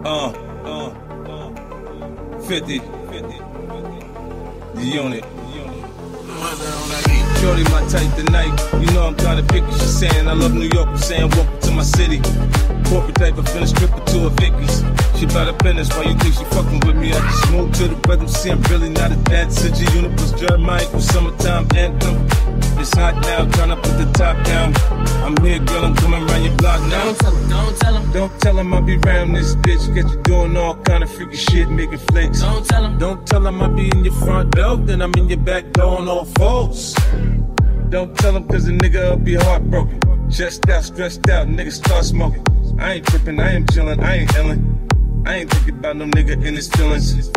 50. The unit. Shorty my type tonight. You know I'm kinda picky. She saying I love New York. I'm saying welcome to my city. Corporate type of finna stripper to a Vicky's. She bout her business. Why you think she fucking with me? I just move to the rhythm. See I'm really not a dancer. Universe Jeremiah with summertime anthem. It's hot now, tryna put the top down. I'm here, girl, I'm coming around your block now. Don't tell him, don't tell him. Don't tell him I be round this bitch. Get you doing all kind of freaky shit, making flakes. Don't tell him. Don't tell him I be in your front door, then I'm in your back door on all fours. Don't tell him cause a nigga will be heartbroken. Chest out, stressed out, nigga start smoking. I ain't tripping, I am chillin', I ain't illin'. I ain't thinking about no nigga in his feelings.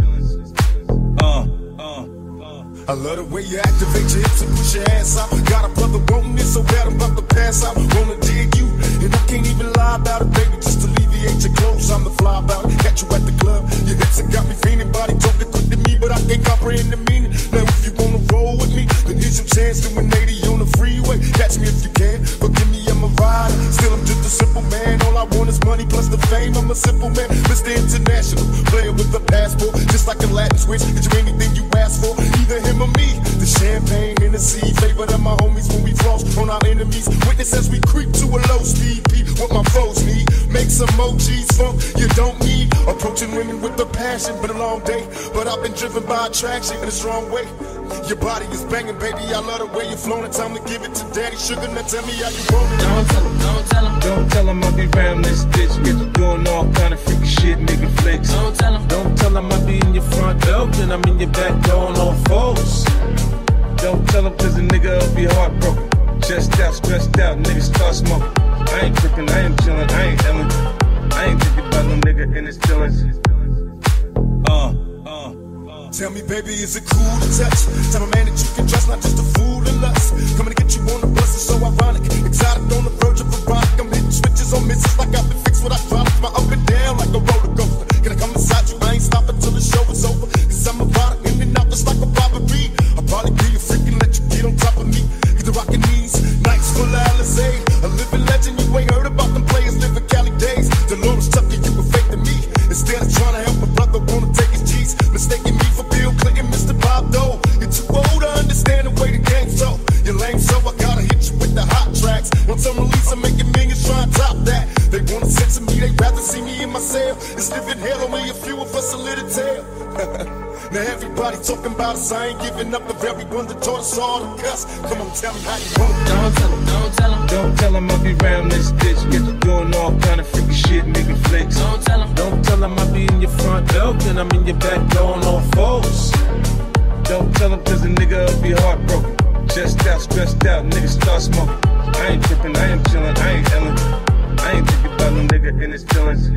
I love the way you activate your hips and push your ass out. Got a brother wanting it so bad I'm about to pass out. Wanna dig you, and I can't even lie about it, baby. Just alleviate your clothes, I'm the fly about it. Catch you at the club, your hips have got me fiending. Body talking quick to me, but I can't comprehend the meaning. Now if you wanna roll with me, then here's your chance to 180 on the freeway. Catch me if you can, forgive me, I'm a rider. Still I'm just a simple man, all I want is money plus the fame. I'm a simple man, Mr. International, player with a passport. Just like a Latin switch, get you anything you ask for. Either him or me, the champagne in the sea, favorite of my homies when we floss on our enemies. Witness as we creep to a low speed, beat what my foes need. Make some emojis, funk you don't need. Approaching women with a passion, been a long day, but I've been driven by attraction in a strong way. Your body is banging, baby, I love the way you're flowing. Time to give it to Daddy Sugar, now tell me how you rollin'. Don't tell him, don't tell him. Don't tell him I be round this bitch. Get you doing all kind of freaky shit, making flakes. Don't tell him. Don't tell him I be in your front door, then I'm in your back door on all fours. Don't tell him cause a nigga will be heartbroken. Chest out, stressed out, nigga start smoking. I ain't tripping, I am chillin', I ain't illin'. I ain't thinking about no nigga in his feelings. Tell me, baby, is it cool to touch? Tell a man that you can trust, not just a fool to lust. Coming to get you on the bus is so ironic. Exotic on the verge of erotic. I'm hitting switches on misses like I've been fixed with hydraulics. My up and down like a roller coaster. Can I come inside you? I ain't stopping till the show is over. Cause I'm erotic, in and out just like a robbery. I'll probably be a freak and let you get on top of me. Get the rockin' knees, nights full of Alizé. A living legend, you ain't heard about them players living Cali days. Dolores Tucker, you were fake to me. Instead of trying to help a brother, wanna take his G's. Mistaking me for Bill Clinton, Mr. Bob Dole. You're too old to understand the way the game's so. You're lame, so I gotta hit you with the hot tracks. Once I'm released, I'm making millions trying to top that. They wanna censor me, they rather see me in my cell. It's living hell, only a few of us a little tale. Now everybody talking about us, I ain't giving up the very one that taught us all to cuss. Come on, tell me how you want it. Don't tell him, don't tell him. Don't tell him I be round this bitch. Get you doing all kind of freaky shit, making flakes. Don't tell him. Don't tell him I be in your front door, then I'm in your back door on all fours. Don't tell him cause a nigga will be heartbroken. Chest out, stressed out, nigga start smoking. I ain't tripping, I am chillin', I ain't illin'. I ain't thinking about no nigga in his feelings.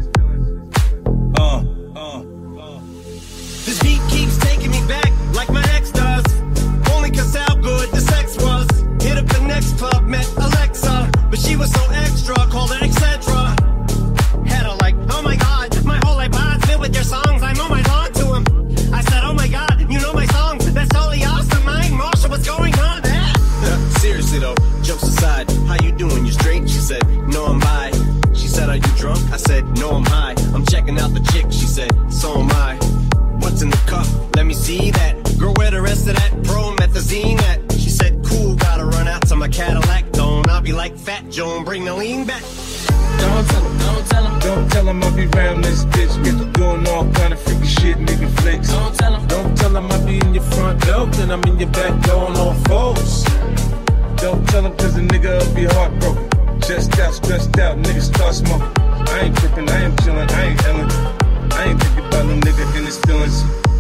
This beat keeps taking me back like my ex does. Only cause how good the sex was. Hit up the next club, met Alexa, but she was so extra, called her etc. Had her like, oh my god, my whole iPod's filled with your songs, I'm on my lawn to him. I said, oh my god, you know my songs, that's totally awesome. I ain't Marshall, what's going on there? Seriously though, jokes aside, how you doing, you straight? She said, no I'm bi. She said, are you drunk? I said, no I'm high. I'm checking out the chick, she said, so am I. What's in the cup? Let me see that. Girl, where the rest of that promethazine at? She said, cool, gotta run out to my Cadillac. Don't I'll be like Fat Joe and bring the lean back. Don't tell him, don't tell him. Don't tell him I be round this bitch. Get you doing all kind of freaky shit, making flakes. Don't tell him. Don't tell him I be in your front door, then I'm in your back door on all fours. Don't tell him cause a nigga will be heartbroken. Chest out, stressed out, nigga start smoking. I ain't tripping, I am chillin', I ain't illin'. I ain't thinking about no nigga in his feelings.